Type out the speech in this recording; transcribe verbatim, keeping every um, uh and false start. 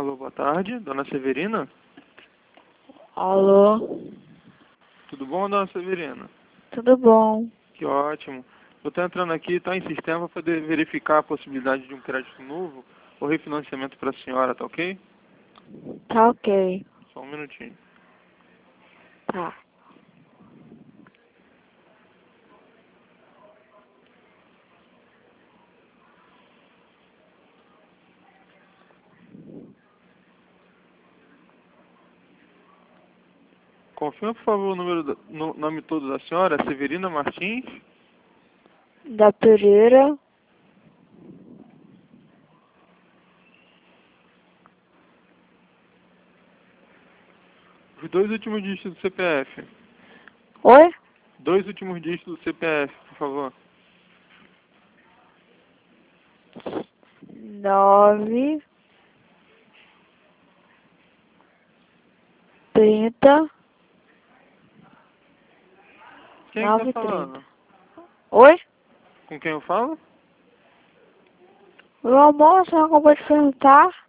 Alô, boa tarde, dona Severina? Alô? Tudo bom, dona Severina? Tudo bom? Que ótimo. Eu estou entrando aqui, está em sistema para poder verificar a possibilidade de um crédito novo ou refinanciamento para a senhora, tá ok? Tá ok. Só um minutinho. Tá. Confirma, por favor, o número do, no, nome todo da senhora, Severina Martins. Da Pereira. Os dois últimos dígitos do C P F. Oi? Dois últimos dígitos do C P F, por favor. Nove. Trinta. Quem Nove está e trinta. falando? Oi? Com quem eu falo? O almoço acabou de perguntar.